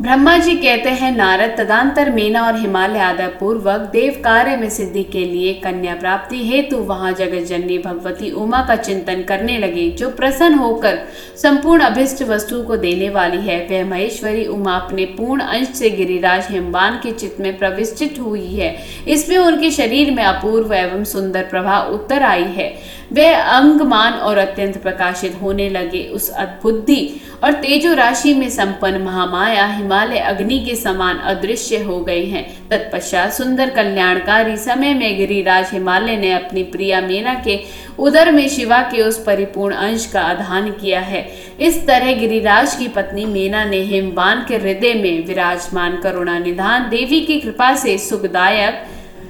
ब्रह्मा जी कहते हैं, नारद तदंतर मेना और हिमालय आदर पूर्वक देव कार्य में सिद्धि के लिए कन्या प्राप्ति हेतु वहां जगत जननी भगवती उमा का चिंतन करने लगे, जो प्रसन्न होकर संपूर्ण अभिष्ट वस्तु को देने वाली है। वह महेश्वरी उमा अपने पूर्ण अंश से गिरिराज हिमवान के चित्त में प्रविष्टित हुई है। इसमें उनके शरीर में अपूर्व एवं सुंदर प्रभा उत्तर आई है। वे अंगमान और अत्यंत प्रकाशित होने लगे। उस अद्भुति और तेजो राशि में संपन्न महामाया हिमालय अग्नि के समान अदृश्य हो गई हैं। तत्पश्चात सुंदर कल्याणकारी समय में गिरिराज हिमालय ने अपनी प्रिया मेना के उदर में शिवा के उस परिपूर्ण अंश का आधान किया है। इस तरह गिरिराज की पत्नी मेना ने हिमवान के हृदय में विराजमान करुणा निधान देवी की कृपा से सुखदायक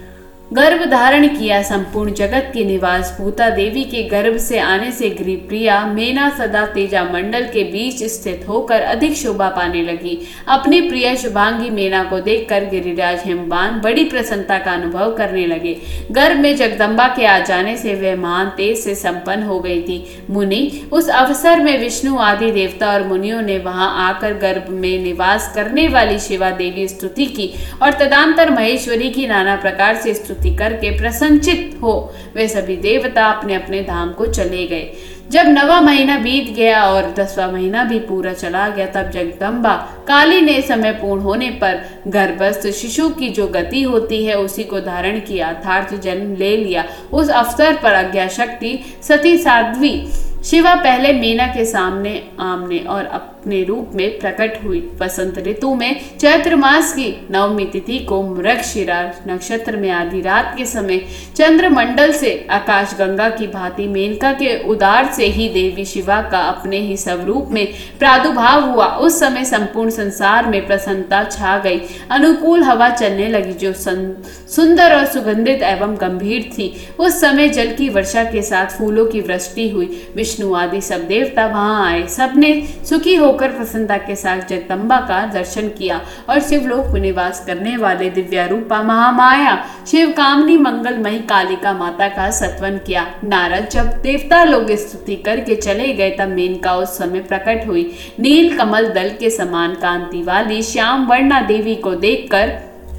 गर्भ धारण किया। संपूर्ण जगत की निवास भूता देवी के गर्भ से आने से गिरिप्रिया मेना सदा तेजा मंडल के बीच स्थित होकर अधिक शोभा पाने लगी। अपनी प्रिय शुभांगी मेना को देखकर गिरिराज हिमवान बड़ी प्रसन्नता का अनुभव करने लगे। गर्भ में जगदम्बा के आ जाने से वह महान तेज से संपन्न हो गई थी। मुनि उस अवसर में विष्णु आदि देवता और मुनियों ने वहां आकर गर्भ में निवास करने वाली शिवा देवी स्तुति की और तदंतर महेश्वरी की नाना प्रकार से स्तुति करके प्रसन्नचित हो वे सभी देवता अपने अपने धाम को चले गए। जब 9वां महीना बीत गया और 10वां महीना भी पूरा चला गया, तब जगदम्बा काली ने समय पूर्ण होने पर गर्भस्थ शिशु की जो गति होती है उसी को धारण किया अर्थात जन्म ले लिया। उस अवसर पर अज्ञा शक्ति सती साध्वी शिवा पहले मेना के सामने आमने और अपने रूप में प्रकट हुई। वसंत ऋतु में चैत्र मास की नवमी तिथि को मृगशिरा नक्षत्र में आधी रात के समय चंद्रमंडल से आकाश गंगा की भांति मेनका के उदार से ही देवी शिवा का अपने ही स्वरूप में प्रादुर्भाव हुआ। उस समय संपूर्ण संसार में प्रसन्नता छा गई। अनुकूल हवा चलने लगी जो सुंदर और सुगंधित एवं गंभीर थी। उस समय जल की वर्षा के साथ फूलों की वृष्टि हुई। विष्णु आदि सब देवता वहां आए। सबने सुखी होकर प्रसन्नता के साथ जगदम्बा का दर्शन किया और शिवलोक में निवास करने वाले दिव्या रूपा महामाया शिव कामनी मंगलमयी कालिका माता का सत्वन किया। नारद जब देवता लोग स्तुति करके चले गए तब मेनका उस समय प्रकट हुई। नील कमल दल के समान कांति वाली श्याम वर्णा देवी को देखकर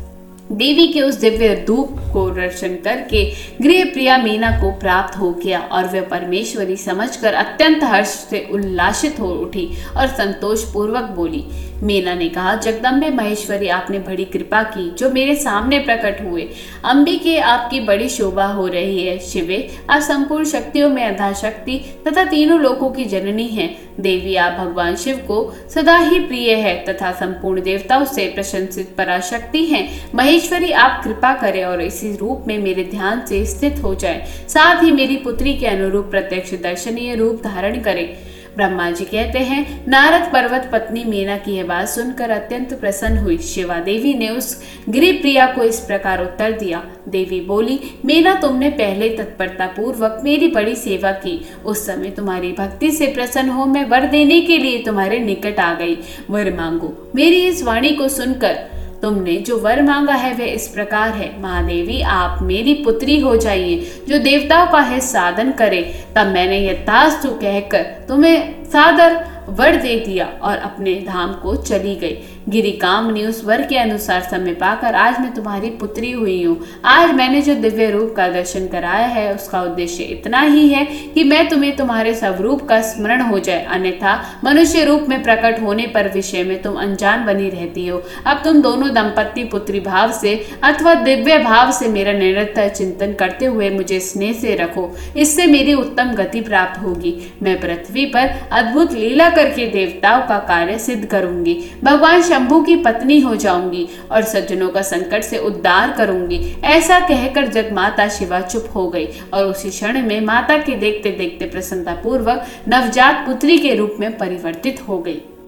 देवी के उस दिव्य धूप को दर्शन करके गृह प्रिया मीना को प्राप्त हो गया और वह परमेश्वरी समझकर अत्यंत हर्ष से उल्लासित हो उठी और संतोष पूर्वक बोली। मीना ने कहा, जगदम्बे महेश्वरी, आपने बड़ी कृपा की जो मेरे सामने प्रकट हुए। अंबिके, आपकी बड़ी शोभा हो रही है। शिवे, आप संपूर्ण शक्तियों में आधा शक्ति तथा तीनों लोकों की जननी हैं। देवी, आप भगवान शिव को सदा ही प्रिय है तथा संपूर्ण देवताओं से प्रशंसित पराशक्ति हैं। महेश्वरी, आप कृपा करें और इसी रूप में मेरे ध्यान से स्थित हो जाए, साथ ही मेरी पुत्री के अनुरूप प्रत्यक्ष दर्शनीय रूप धारण करें। ब्रह्मा जी कहते हैं, नारद पर्वत पत्नी मीना की यह बात सुनकर अत्यंत प्रसन्न हुई। शिवा देवी ने उस गिरि प्रिया को इस प्रकार उत्तर दिया। देवी बोली, मीना, तुमने पहले तत्परता पूर्वक मेरी बड़ी सेवा की। उस समय तुम्हारी भक्ति से प्रसन्न हो मैं वर देने के लिए तुम्हारे निकट आ गई। वर मांगो। मेरी इस वाणी को सुनकर तुमने जो वर मांगा है वह इस प्रकार है। महादेवी, आप मेरी पुत्री हो जाइए जो देवताओं का हित साधन करे। तब मैंने यथास्तु कहकर तुम्हें सादर वर दे दिया और अपने धाम को चली गई। गिरि कामनी उस वर के अनुसार समय पाकर आज मैं तुम्हारी पुत्री हुई हूँ। आज मैंने जो दिव्य रूप का दर्शन कराया है उसका उद्देश्य इतना ही है कि मैं तुम्हें तुम्हारे स्वरूप का स्मरण हो जाए, अन्यथा मनुष्य रूप में प्रकट होने पर विषय में तुम अनजान बनी रहती हो। अब तुम दोनों दंपत्ति पुत्री भाव से अथवा दिव्य भाव से मेरा निरंतर चिंतन करते हुए मुझे स्नेह से रखो, इससे मेरी उत्तम गति प्राप्त होगी। मैं पृथ्वी पर अद्भुत लीला करके देवताओं का कार्य सिद्ध करूंगी। भगवान शंभु की पत्नी हो जाऊंगी और सज्जनों का संकट से उद्धार करूंगी। ऐसा कहकर जब माता शिवा चुप हो गई और उसी क्षण में माता के देखते देखते प्रसन्नता पूर्वक नवजात पुत्री के रूप में परिवर्तित हो गई।